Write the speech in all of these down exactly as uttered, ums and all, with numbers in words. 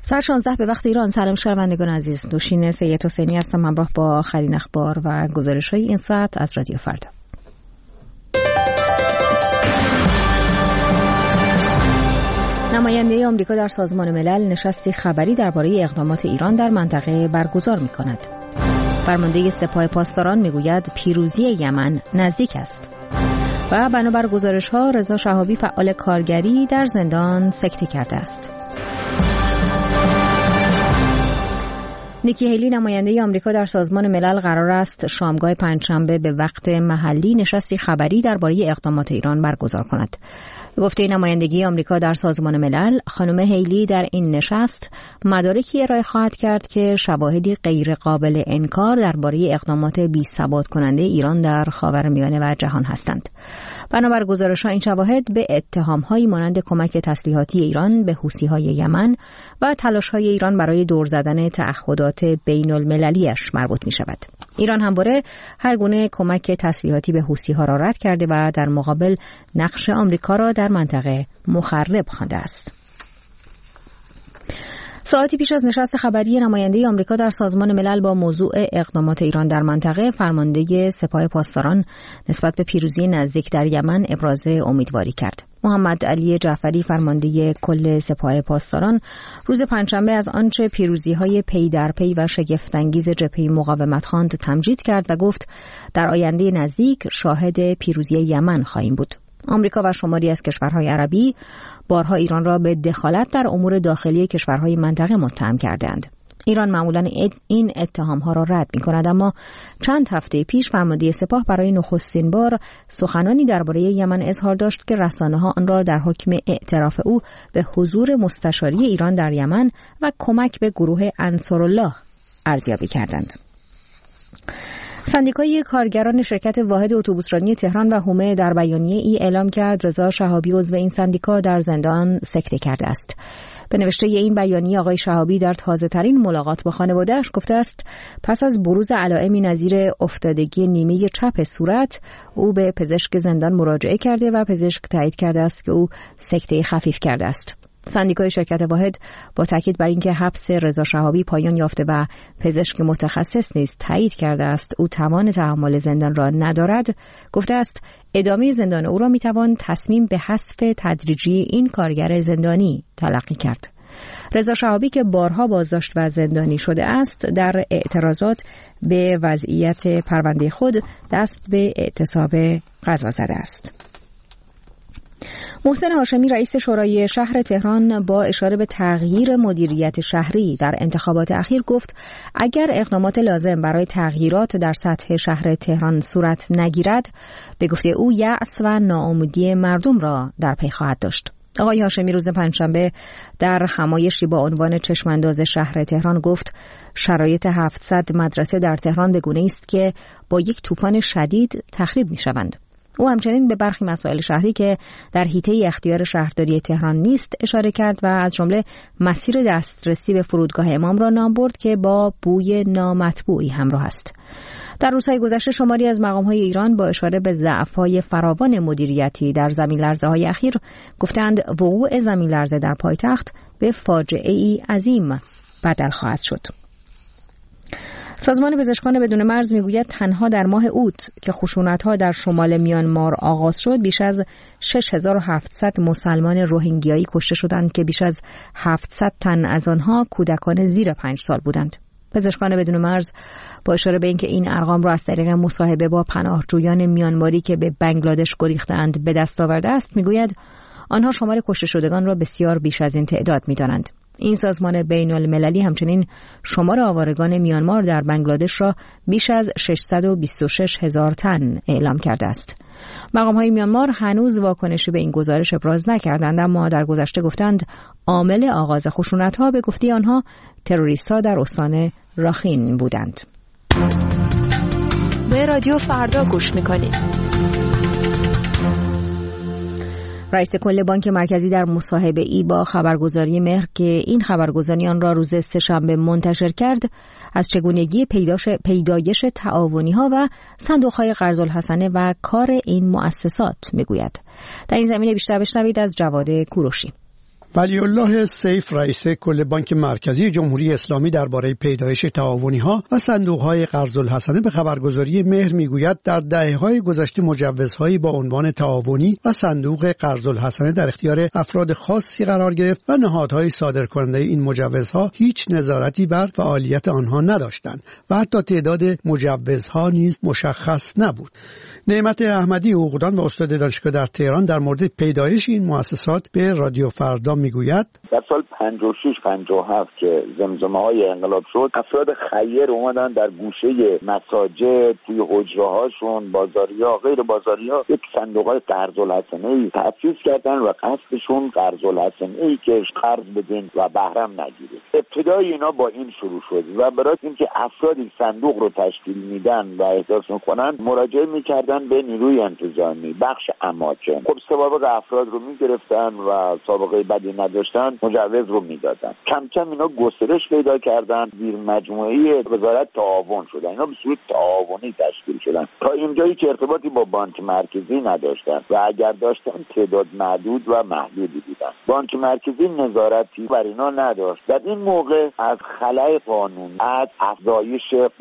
ساعت شانزده به وقت ایران. سلام شنوندگان عزیز، نوشین سید حسینی هستم همراه با آخرین اخبار و گزارش‌های این ساعت از رادیو فردا. نماینده آمریکا در سازمان ملل نشستی خبری درباره اقدامات ایران در منطقه برگزار می‌کند. فرمانده سپاه پاسداران میگوید پیروزی یمن نزدیک است. و بنابر گزارش‌ها رضا شهابی فعال کارگری در زندان سکته کرده است. نیکی هیلی نماینده آمریکا در سازمان ملل قرار است شامگاه پنجشنبه به وقت محلی نشستی خبری درباره اقدامات ایران برگزار کند. به گفته نمایندگی آمریکا در سازمان ملل، خانم هیلی در این نشست مدارکی ارائه خواهد کرد که شواهدی غیر قابل انکار درباره اقدامات بی‌ثبات کننده ایران در خاورمیانه و جهان هستند. بنابر گزارش‌ها این شواهد به اتهام‌هایی مانند کمک تسلیحاتی ایران به حوثی‌های یمن و تلاش‌های ایران برای دور زدن تعهدات بین‌المللی‌اش مربوط می‌شود. ایران همواره هر گونه کمک تسلیحاتی به حوثی‌ها را رد کرده و در مقابل نقش آمریکا را در منطقه مخرب خوانده است. ساعتی پیش از نشست خبری نماینده آمریکا در سازمان ملل با موضوع اقدامات ایران در منطقه، فرمانده سپاه پاسداران نسبت به پیروزی نزدیک در یمن ابراز امیدواری کرد. محمد علی جعفری فرمانده کل سپاه پاسداران روز پنجشنبه از آنچه پیروزی‌های پی در پی و شگفت‌انگیز جبهه مقاومت خواند تمجید کرد و گفت در آینده نزدیک شاهد پیروزی یمن خواهیم بود. آمریکا و شماری از کشورهای عربی بارها ایران را به دخالت در امور داخلی کشورهای منطقه متهم کردند. ایران معمولاً این اتهام‌ها را رد می‌کند، اما چند هفته پیش فرمانده سپاه برای نخستین بار سخنانی درباره یمن اظهار داشت که رسانه‌ها آن را در حکم اعتراف او به حضور مستشاری ایران در یمن و کمک به گروه انصارالله ارزیابی کردند. سندیکای کارگران شرکت واحد اتوبوسرانی تهران و حومه در بیانیه ای اعلام کرد رضا شهابی عضو این سندیکا در زندان سکته کرده است. به نوشته این بیانیه آقای شهابی در تازه‌ترین ملاقات با خانواده‌اش گفته است پس از بروز علائمی نظیر افتادگی نیمه چپ صورت او به پزشک زندان مراجعه کرده و پزشک تایید کرده است که او سکته خفیف کرده است. سندیکای شرکت واحد با تاکید بر اینکه حبس رضا شهابی پایان یافته و پزشک متخصص نیز تایید کرده است او توان تحمل زندان را ندارد، گفته است ادامه زندان او را میتوان تصمیم به حذف تدریجی این کارگر زندانی تلقی کرد. رضا شهابی که بارها بازداشت و زندانی شده است در اعتراضات به وضعیت پرونده خود دست به اعتصاب غذا زده است. محسن هاشمی رئیس شورای شهر تهران با اشاره به تغییر مدیریت شهری در انتخابات اخیر گفت اگر اقدامات لازم برای تغییرات در سطح شهر تهران صورت نگیرد، به گفته او یأس و ناامیدی مردم را در پی خواهد داشت. آقای هاشمی روز پنجشنبه در همایشی با عنوان چشمانداز شهر تهران گفت شرایط هفتصد مدرسه در تهران به گونه‌ای است که با یک طوفان شدید تخریب می‌شوند. او همچنین به برخی مسائل شهری که در حیطه اختیار شهرداری تهران نیست اشاره کرد و از جمله مسیر دسترسی به فرودگاه امام را نام برد که با بوی نامطبوعی همراه است. در روزهای گذشته شماری از مقام‌های ایران با اشاره به ضعف‌های فراوان مدیریتی در زمین‌لرزه‌های اخیر گفتند وقوع زمین‌لرزه در پایتخت به فاجعه‌ای عظیم بدل خواهد شد. سازمان پزشکان بدون مرز میگوید تنها در ماه اوت که خشونت‌ها در شمال میانمار آغاز شد بیش از شش هزار و هفتصد مسلمان روهینگیایی کشته شدند که بیش از هفتصد تن از آنها کودکان زیر پنج سال بودند. پزشکان بدون مرز با اشاره به اینکه این ارقام را از طریق مصاحبه با پناهجویان میانماری که به بنگلادش گریختند به دست آورده است میگوید آنها شمار کشته شدگان را بسیار بیش از این تعداد می‌دانند. این سازمان بین المللی همچنین شمار آوارگان میانمار در بنگلادش را بیش از ششصد و بیست و شش هزار تن اعلام کرده است. مقام‌های میانمار هنوز واکنشی به این گزارش ابراز نکردند، اما در گذشته گفتند عامل آغاز خشونت‌ها به گفته آنها تروریست‌ها در استان راخین بودند. به رادیو فردا گوش می‌کنید. رئیس کل بانک مرکزی در مصاحبه ای با خبرگزاری مهر که این خبرگزاری آن را روز سه‌شنبه منتشر کرد از چگونگی پیداش پیدایش تعاونی ها و صندوق های قرض الحسنه و کار این مؤسسات میگوید. در این زمینه بیشتر بشنوید از جواد کوروشی. ولی الله سیف رئیس کل بانک مرکزی جمهوری اسلامی درباره پیدایش تعاونی‌ها و صندوق‌های قرض الحسنه به خبرگزاری مهر میگوید در دهه‌های گذشته مجوزهایی با عنوان تعاونی و صندوق قرض الحسنه در اختیار افراد خاصی قرار گرفت و نهادهای صادرکننده این مجوزها هیچ نظارتی بر فعالیت آنها نداشتند و حتی تعداد مجوزها نیز مشخص نبود. نعمت احمدی حقوقدان و استاد دانشگاه در تهران در مورد پیدایش این مؤسسات به رادیو فردا میگوید در سال پنجاه و شش پنجاه و هفت که زمزمه‌های انقلاب شد، افراد خیر اومدن در گوشه مساجد، توی حجره‌هاشون، بازاریا، غیر بازاریا، یک صندوق‌های قرض الحسنه‌ای تأسیس کردن و قصدشون قرض الحسنه‌ای که قرض بدین و بهره نگیرید. ابتدای اینا با این شروع شد و برای اینکه افرادی صندوق رو تشکیل میدن و احداث میکنن مراجعه میکردن به نیروی انتظامی، بخش اماکن. خب سوابق افراد رو میگرفتن و سابقه بدی نداشتن مجوز رو میدادن. کم کم اینا گسترش پیدا کردن، زیر مجموعه وزارت تعاون شدن. اینا به صورت تعاونی تشکیل شدن تا اینجایی که ارتباطی با بانک مرکزی نداشتن و اگر داشتن تعداد معدود و محدودی بودن. بانک مرکزی نظارتی بر اینا نداشت. در این موقع از خلأ قانون، از افزایش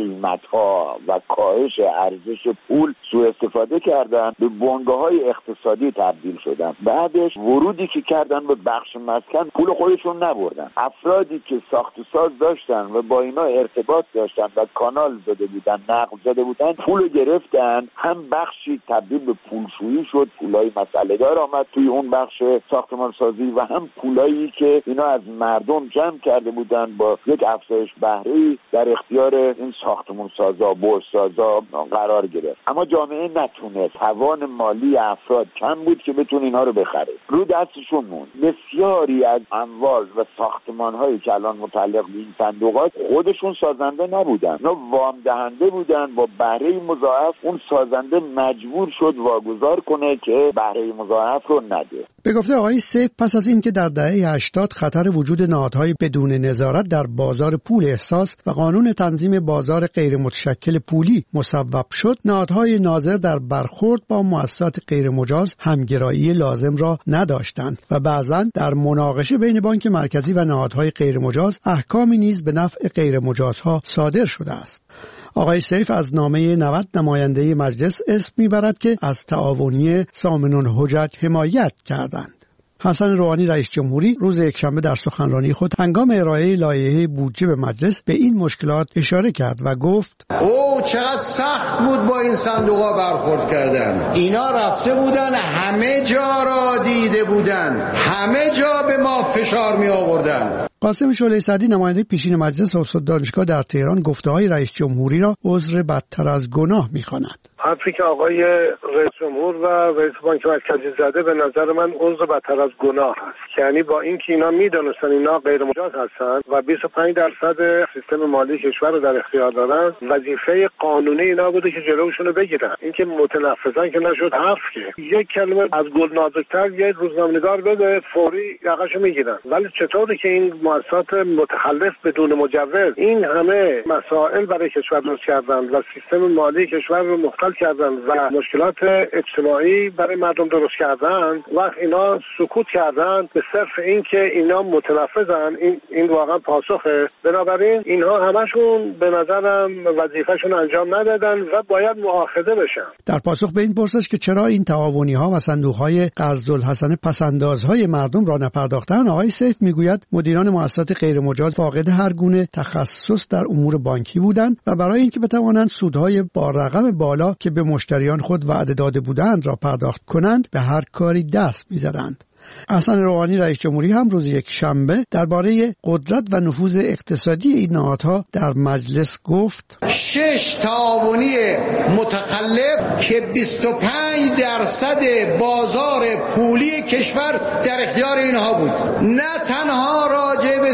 قیمت‌ها و کاهش ارزش پول سوء استفاده کردن، به بنگاه‌های اقتصادی تبدیل شدن. بعدش ورودی که کردن به بخش مسکن، پول خودشون نبردن. افرادی که ساخت و ساز داشتن و با اینا ارتباط داشتن و کانال زده بودن، نقل زده بودن، پول گرفتن. هم بخشی تبدیل به پولشویی شد، پولای مسئله دار آمد توی اون بخش ساختمان سازی و هم پولایی که اینا از مردم جمع کرده بودن با یک افزایش بهره‌ای در اختیار این ساختمان سازا، بورس سازا قرار گرفت. اما جامعه نتونست، توان مالی افراد کم بود که بتونه اینا رو بخره. رو دستشون موند. بسیاری از اموال و ساختمان‌هایی که الان متعلق به این صندوقات خودشون سازنده نبودن. اونا وام دهنده بودن با بهره مضاعف. اون سازنده مجبور شد واگذار کنه که بهره مضاعف رو نده. به گفته آقای سیف، پس از اینکه در دهه هشتاد خطر وجود نهادهای بدون نظارت در بازار پول احساس و قانون تنظیم بازار غیر متشکل پولی مصوب شد، نهادهای ناظر در برخورد با مؤسسات غیر مجاز همگرایی لازم را نداشتند و بعضاً در مناقشه بین بانک مرکزی و نهادهای غیر مجاز احکامی نیز به نفع غیر مجازها صادر شده است. آقای سیف از نامه نود نماینده مجلس اسم میبرد که از تعاونی ضامن الحجج حمایت کردند. حسن روحانی رئیس جمهوری روز یکشنبه در سخنرانی خود هنگام ارائه لایحه بودجه به مجلس به این مشکلات اشاره کرد و گفت: او چقدر سخت بود با این صندوقا برخورد کردن. اینا رفته بودن همه جا را دیده بودن، همه جا به ما فشار می آوردن. قاسم شعله سعدی نماینده پیشین مجلس استاد دانشگاه در تهران گفته‌های رئیس جمهوری را عذر بدتر از گناه می‌خواند. حرفی که آقای رئیس جمهور و رئیس بانک مرکزی زده به نظر من عذر بدتر از گناه است. یعنی با اینکه اینا میدونستن اینا غیر مجاز هستن و بیست و پنج درصد سیستم مالی کشور رو در اختیار دارن، وظیفه قانونی اینا بوده که جلوشون رو بگیرن. اینکه متنفذن که نشد حرف که یک کلمه از گل نازک‌تر یه روزنامه‌نگار بده فوری یقه‌شو میگیرن. ولی چطوری که این مؤسسات متخلف بدون مجوز این همه مسائل برای کشور درست کردن و سیستم مالی کشور رو مختل کردن و مشکلات اجتماعی برای مردم درست کردن، وقت اینا سکوت کردن به صرف این که اینا متنفذن، این این واقعا پاسخه. بنابراین اینها همشون به نظرم وظیفه‌شون انجام ندادن و باید مؤاخذه بشن. در پاسخ به این پرسش که چرا این تعاونی‌ها و صندوق‌های قرض الحسنه پس‌اندازهای مردم را نپرداختند، آقای سیف میگوید مدیران مؤسسات غیر مجاز فاقد هر گونه تخصص در امور بانکی بودند و برای اینکه بتوانند سودهای با رقم بالا که به مشتریان خود وعده داده بودند را پرداخت کنند به هر کاری دست می‌زدند. حسن روحانی رئیس جمهوری هم روز یک شنبه درباره قدرت و نفوذ اقتصادی این نهادها در مجلس گفت: شش تعاونی متخلف که بیست و پنج درصد بازار پولی کشور در اختیار اینها بود، نه تنها راجع به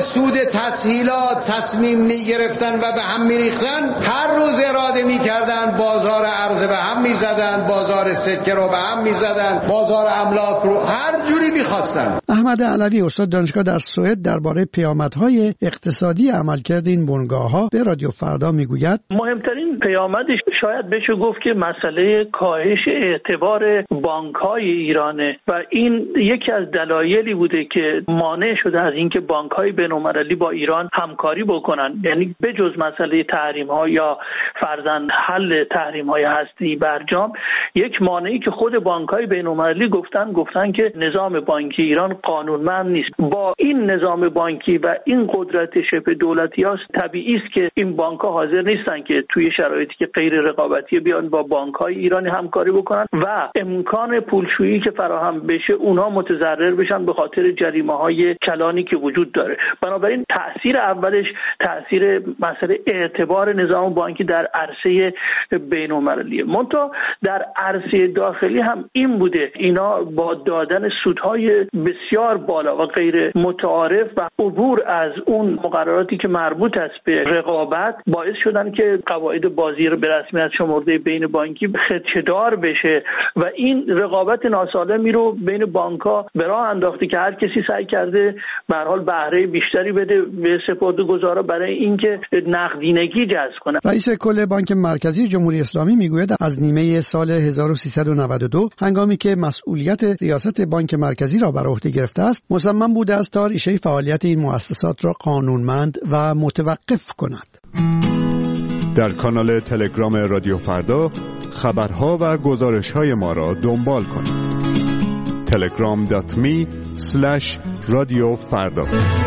سود تسهیلات تصمیم میگرفتن و به هم میریختن، هر روز اراده میکردن بازار ارز به هم میزدن، بازار سکه رو به هم میزدن، بازار املاک رو هر جوری میخواستن. احمد علوی استاد دانشگاه در سوئد درباره پیامدهای اقتصادی عملکرد این بنگاه‌ها به رادیو فردا میگوید مهمترین پیامدش شاید بشه گفت که مسئله کاهش اعتبار بانک‌های ایرانه و این یکی از دلایلی بوده که مانع شده از اینکه بانک‌های بین‌المللی با ایران همکاری بکنن. یعنی بجز مسئله تحریم‌ها یا فرضاً حل تحریم‌های هسته‌ای برجام، یک مانعی که خود بانک‌های بین‌المللی گفتن گفتن که نظام بانکی ایران قانونمند نیست. با این نظام بانکی و این قدرت شبه دولتی است، طبیعی است که این بانک‌ها حاضر نیستن که توی شرایطی که غیر رقابتی بیان با بانک‌های ایرانی همکاری بکنن و امکان پولشویی که فراهم بشه اونها متضرر بشن به خاطر جریمه‌های کلانی که وجود داره. بنابراین تأثیر اولش تأثیر مسئله اعتبار نظام بانکی در عرصه بین‌المللیه. منتها در عرصه داخلی هم این بوده، اینا با دادن سودهای بسیار بالا و غیر متعارف و عبور از اون مقرراتی که مربوط است به رقابت باعث شدن که قواعد بازی رو به رسمیت شمرده بین بانکی خدشه‌دار بشه و این رقابت ناسالمی رو بین بانک‌ها به راه انداخته که هر کسی سعی کرده به هر حال بهره بیشتری بده به سپرده‌گذارا برای اینکه نقدینگی جذب کنه. رئیس کل بانک مرکزی جمهوری اسلامی میگوید از نیمه سال هزار و سیصد و نود و دو هنگامی که مسئولیت ریاست بانک مرکزی را بر عهده گرفته است مصمم بوده است تا ریشه فعالیت این مؤسسات را قانونمند و متوقف کند. در کانال تلگرام رادیو فردا خبرها و گزارش‌های ما را دنبال کنید. تلگرام دات می اسلش رادیو فردا.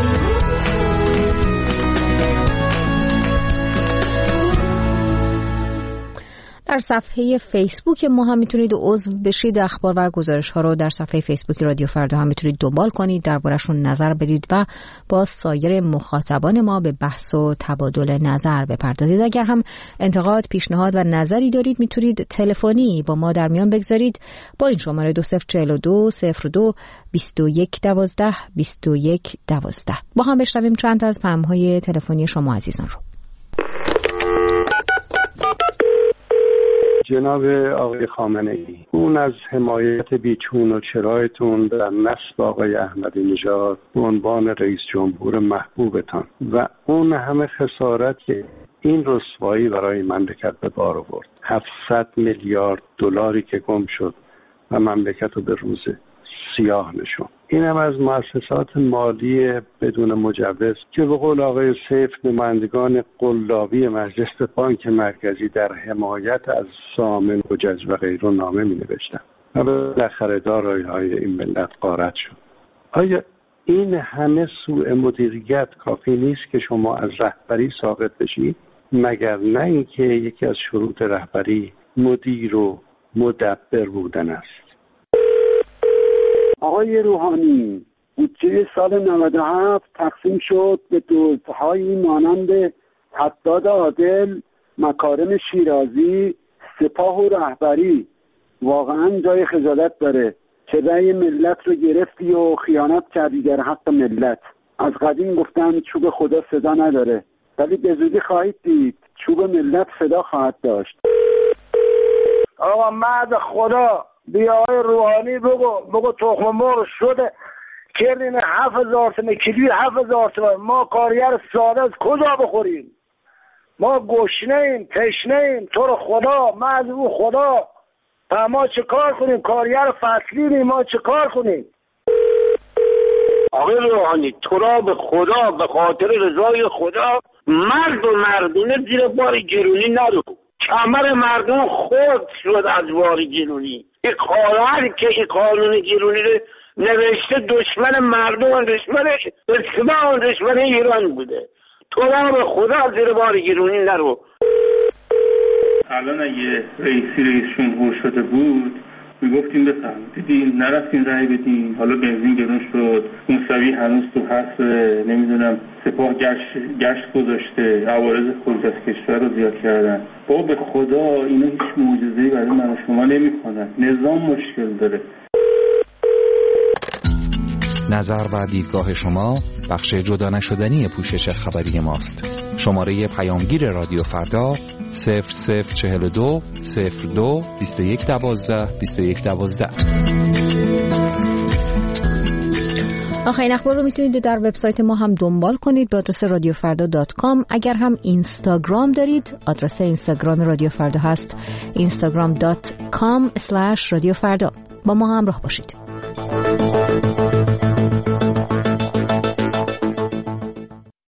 در صفحه فیسبوک ما هم میتونید عضو بشید، اخبار و گزارش ها رو در صفحه فیسبوک رادیو فردا هم میتونید دنبال کنید، دربارشون نظر بدید و با سایر مخاطبان ما به بحث و تبادل نظر بپردازید. اگر هم انتقاد، پیشنهاد و نظری دارید میتونید تلفنی با ما در میان بگذارید با این شماره دو صفر چهل و دو صفر دو بیست و یک دوازده بیست و یک دوازده. با هم بشنویم چند از پیام‌های تلفنی شما عزیزان رو. جناب آقای خامنه‌ای، اون از حمایت بیچون و چرایتون در نصب آقای احمدی نژاد به عنوان رئیس جمهور محبوبتان و اون همه خسارت که این رسوایی برای مملکت به بار آورد، هفتصد میلیارد دلاری که گم شد و مملکت رو به روز سیاه نشون، این هم از مؤسسات مالی بدون مجوز که به قول آقای سیف نمایندگان قلابی مجلس بانک مرکزی در حمایت از سامن و جز و غیره نامه می نوشتن و بالاخره دارایی‌های این ملت غارت شد. آیا این همه سوء مدیریت کافی نیست که شما از رهبری ساقط بشید؟ مگر نه اینکه یکی از شروط رهبری مدیر و مدبر بودن است؟ آقای روحانی، بودجه سال نود و هفت تقسیم شد به دزدهایی مانند حداد عادل، مکارم شیرازی، سپاه و رهبری. واقعا جای خجالت داره که رأی ملت رو گرفتی و خیانت کردی در حق ملت. از قدیم گفتن چوب خدا صدا نداره، ولی به زودی خواهید دید چوب ملت صدا خواهد داشت. آقا مرد خدا، بیا آقای روحانی بگو بگو تخم مرغ شده کردین هفت هزار تومن کیلوی هفت هزار تومن. ما کارگر ساده از کجا بخوریم؟ ما گشنه ایم، تشنه ایم. تو رو خدا، ما از او خدا ما چه کار کنیم؟ کارگر فصلی ما چه کار کنیم؟ آقای روحانی، تو را به خدا، به خاطر رضای خدا مرد و مردونه زیر بار گرونی نرو. کمر مردم خود شد از بار گرونی. این کارهر که این قانون گرونی رو نوشته دشمن مردم و دشمن اسلام و دشمن ایران بوده. تو را به خدا زیر بار گرونی نرو. الان اگه رئیسی رئیس جمهور شده بود میگفتیم بفهم دیدین نرفتین رای بدین، حالا بنزین گرون شد، موسوی هنوز تو هست، نمیدونم سپاه گشت گشت گذاشته، عوارض خروج از کشور رو زیاد کردن. بابا به خدا اینا هیچ معجزه‌ای برای من و شما نمیکنن. نظام مشکل داره. نظر و دیدگاه شما بخش جدا نشدنی پوشش خبری ماست. شماره پیامگیر رادیو فردا صفر صفر چهل و دو صفر دو بیست و یک دوازده بیست و یک دوازده. آخرین اخبار رو میتونید در وبسایت ما هم دنبال کنید به آدرس رادیو فردا دات کام. اگر هم اینستاگرام دارید، آدرس اینستاگرام رادیو فردا هست اینستاگرام دات کام اسلش رادیو فردا. با ما همراه باشید.